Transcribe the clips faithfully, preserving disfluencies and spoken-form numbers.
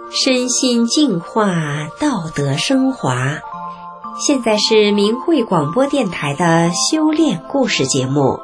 身心净化，道德升华。现在是明慧广播电台的修炼故事节目。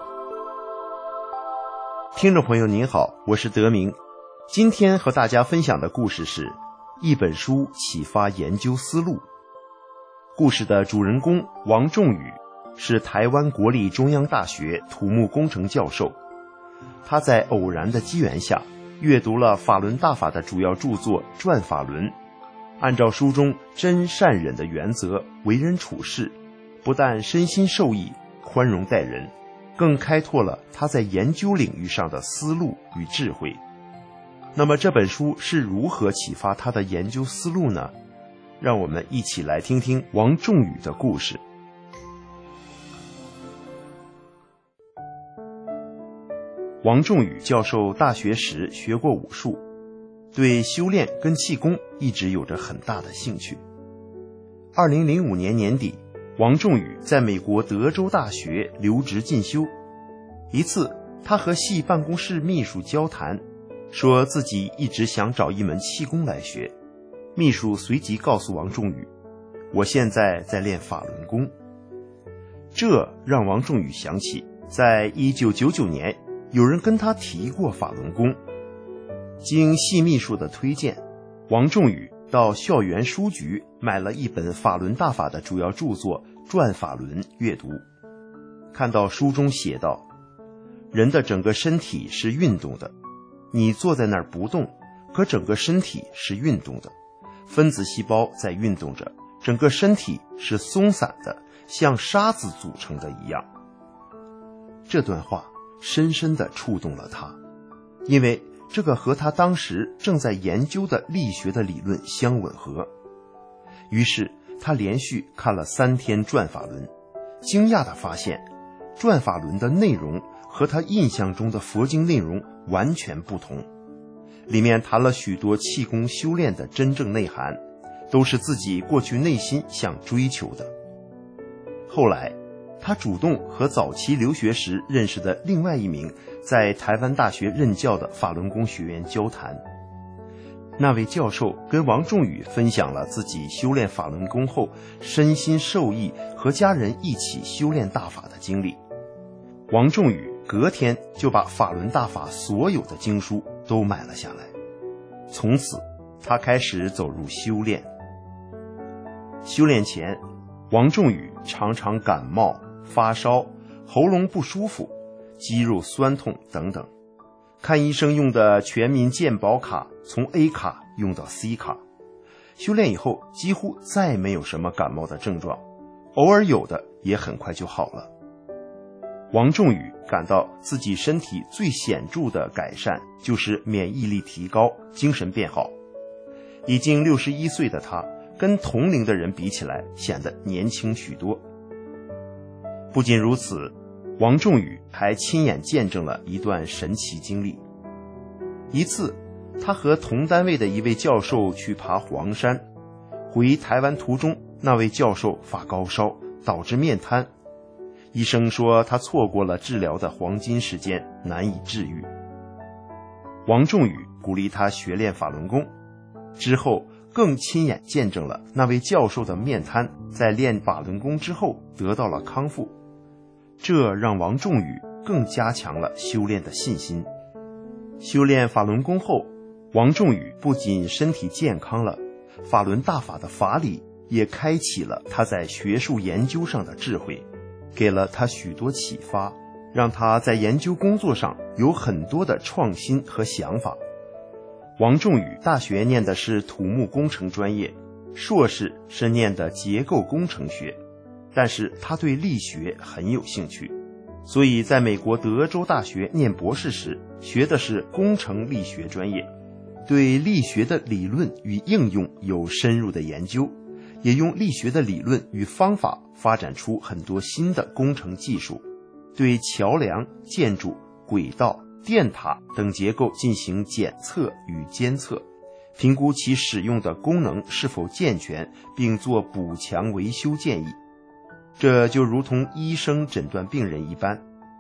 听众朋友您好，我是德明。今天和大家分享的故事是一本书启发研究思路。故事的主人公王仲宇是台湾国立中央大学土木工程教授。他在偶然的机缘下阅读了法轮大法的主要著作《转法轮》，按照书中真善忍的原则为人处事，不但身心受益，宽容待人，更开拓了他在研究领域上的思路与智慧。那么这本书是如何启发他的研究思路呢？让我们一起来听听王仲宇的故事。王仲宇教授大学时学过武术，对修炼跟气功一直有着很大的兴趣。二零零五年年底，王仲宇在美国德州大学留职进修。一次，他和系办公室秘书交谈，说自己一直想找一门气功来学。秘书随即告诉王仲宇，我现在在练法轮功。这让王仲宇想起在一九九九年有人跟他提过法轮功。经系秘书的推荐，王仲宇到校园书局买了一本法轮大法的主要著作《转法轮》阅读。看到书中写道，人的整个身体是运动的，你坐在那儿不动，可整个身体是运动的，分子细胞在运动着，整个身体是松散的，像沙子组成的一样。这段话深深地触动了他，因为这个和他当时正在研究的力学的理论相吻合。于是他连续看了三天转法轮，惊讶地发现转法轮的内容和他印象中的佛经内容完全不同，里面谈了许多气功修炼的真正内涵，都是自己过去内心想追求的。后来他主动和早期留学时认识的另外一名在台湾大学任教的法轮功学员交谈。那位教授跟王仲宇分享了自己修炼法轮功后身心受益和家人一起修炼大法的经历。王仲宇隔天就把法轮大法所有的经书都买了下来。从此他开始走入修炼。修炼前，王仲宇常常感冒、发烧、喉咙不舒服、肌肉酸痛等等，看医生用的全民健保卡从 A 卡用到 C 卡。修炼以后几乎再没有什么感冒的症状，偶尔有的也很快就好了。王仲宇感到自己身体最显著的改善就是免疫力提高，精神变好。已经六十一岁的他跟同龄的人比起来显得年轻许多。不仅如此，王仲宇还亲眼见证了一段神奇经历。一次，他和同单位的一位教授去爬黄山，回台湾途中，那位教授发高烧，导致面瘫。医生说他错过了治疗的黄金时间，难以治愈。王仲宇鼓励他学练法轮功，之后更亲眼见证了那位教授的面瘫在练法轮功之后得到了康复。这让王仲宇更加强了修炼的信心。修炼法轮功后，王仲宇不仅身体健康了，法轮大法的法理也开启了他在学术研究上的智慧，给了他许多启发，让他在研究工作上有很多的创新和想法。王仲宇大学念的是土木工程专业，硕士是念的结构工程学，但是他对力学很有兴趣，所以在美国德州大学念博士时学的是工程力学专业，对力学的理论与应用有深入的研究，也用力学的理论与方法发展出很多新的工程技术，对桥梁、建筑、轨道、电塔等结构进行检测与监测，评估其使用的功能是否健全，并做补强维修建议。这就如同医生诊断病人一般，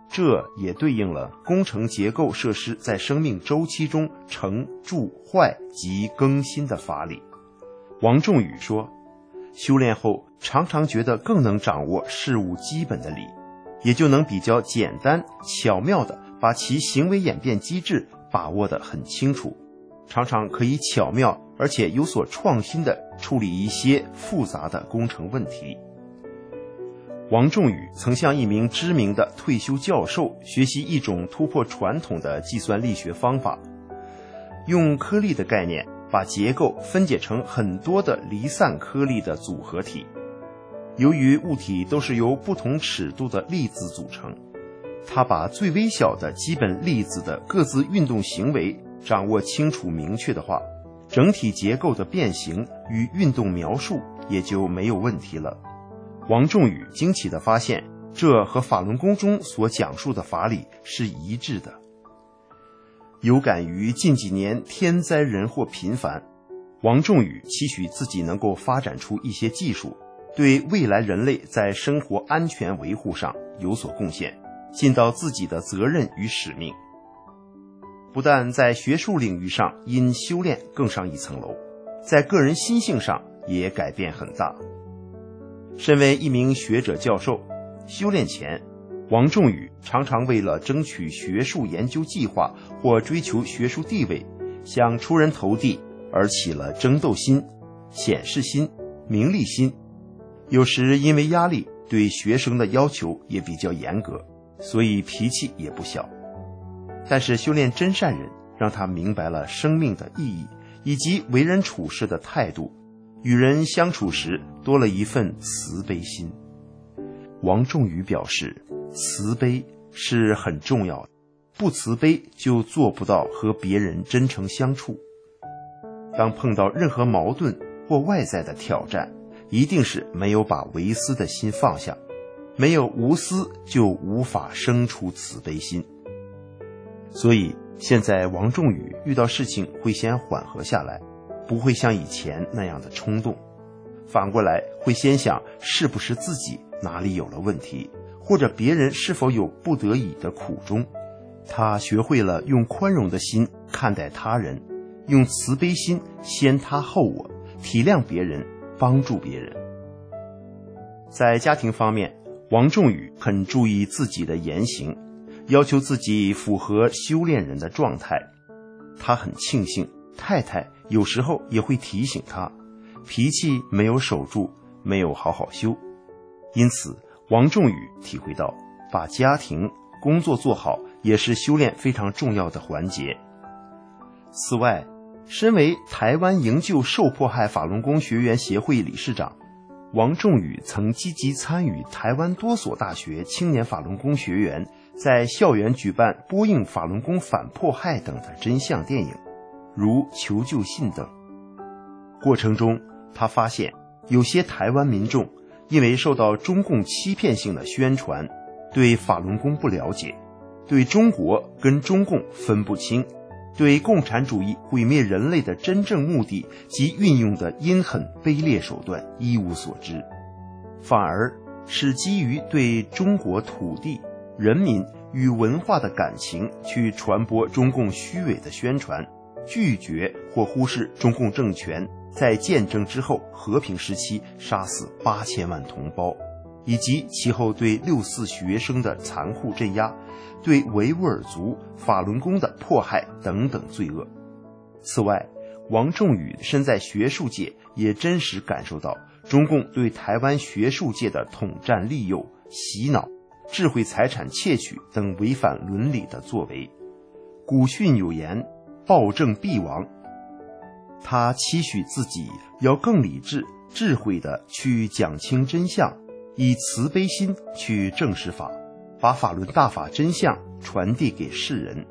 这也对应了工程结构设施在生命周期中成、住、坏及更新的法理。王仲宇说，修炼后常常觉得更能掌握事物基本的理，也就能比较简单巧妙地把其行为演变机制把握得很清楚，常常可以巧妙而且有所创新地处理一些复杂的工程问题。王仲宇曾向一名知名的退休教授学习一种突破传统的计算力学方法，用颗粒的概念把结构分解成很多的离散颗粒的组合体。由于物体都是由不同尺度的粒子组成，他把最微小的基本粒子的各自运动行为掌握清楚明确的话，整体结构的变形与运动描述也就没有问题了。王仲宇惊奇地发现，这和法轮功中所讲述的法理是一致的。有感于近几年天灾人祸频繁，王仲宇期许自己能够发展出一些技术，对未来人类在生活安全维护上有所贡献，尽到自己的责任与使命。不但在学术领域上因修炼更上一层楼，在个人心性上也改变很大。身为一名学者教授，修炼前，王仲宇常常为了争取学术研究计划或追求学术地位，想出人头地而起了争斗心、显示心、名利心。有时因为压力，对学生的要求也比较严格，所以脾气也不小。但是修炼真善忍让他明白了生命的意义，以及为人处事的态度，与人相处时多了一份慈悲心。王仲宇表示，慈悲是很重要的，不慈悲就做不到和别人真诚相处。当碰到任何矛盾或外在的挑战，一定是没有把唯私的心放下，没有无私就无法生出慈悲心。所以现在王仲宇遇到事情会先缓和下来，不会像以前那样的冲动，反过来会先想是不是自己哪里有了问题，或者别人是否有不得已的苦衷。他学会了用宽容的心看待他人，用慈悲心先他后我，体谅别人，帮助别人。在家庭方面，王仲宇很注意自己的言行，要求自己符合修炼人的状态。他很庆幸太太有时候也会提醒他，脾气没有守住，没有好好修。因此王仲宇体会到，把家庭工作做好也是修炼非常重要的环节。此外，身为台湾营救受迫害法轮功学员协会理事长，王仲宇曾积极参与台湾多所大学青年法轮功学员在校园举办播映法轮功反迫害等的真相电影，如求救信等。过程中，他发现有些台湾民众因为受到中共欺骗性的宣传，对法轮功不了解，对中国跟中共分不清，对共产主义毁灭人类的真正目的及运用的阴狠卑劣手段一无所知，反而是基于对中国土地、人民与文化的感情去传播中共虚伪的宣传，拒绝或忽视中共政权在建政之后和平时期杀死八千万同胞，以及其后对六四学生的残酷镇压，对维吾尔族法轮功的迫害等等罪恶。此外，王仲宇身在学术界，也真实感受到中共对台湾学术界的统战利诱、洗脑、智慧财产窃取等违反伦理的作为。古训有言，暴政必亡。他期许自己要更理智、智慧地去讲清真相，以慈悲心去证实法，把法轮大法真相传递给世人。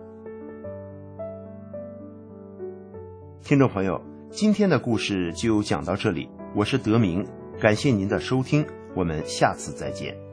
听众朋友，今天的故事就讲到这里，我是德明，感谢您的收听，我们下次再见。